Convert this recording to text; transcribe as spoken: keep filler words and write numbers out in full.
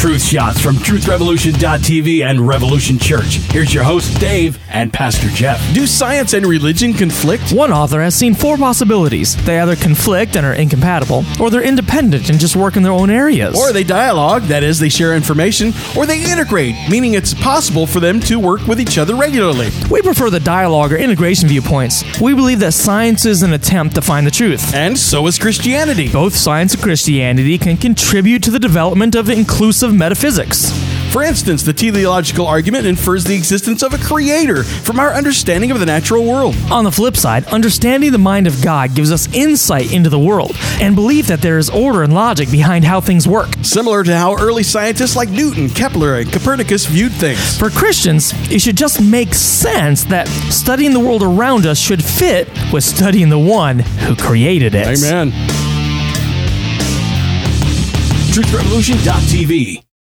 Truth Shots from truth revolution dot t v and Revolution Church. Here's your host, Dave, and Pastor Jeff. Do science and religion conflict? One author has seen four possibilities. They either conflict and are incompatible, or they're independent and just work in their own areas. Or they dialogue, that is, they share information, or they integrate, meaning it's possible for them to work with each other regularly. We prefer the dialogue or integration viewpoints. We believe that science is an attempt to find the truth. And so is Christianity. Both science and Christianity can contribute to the development of inclusive metaphysics. For instance, the teleological argument infers the existence of a creator from our understanding of the natural world. On the flip side, understanding the mind of God gives us insight into the world and belief that there is order and logic behind how things work. Similar to how early scientists like Newton, Kepler, and Copernicus viewed things. For Christians, it should just make sense that studying the world around us should fit with studying the one who created it. Amen. truth revolution dot t v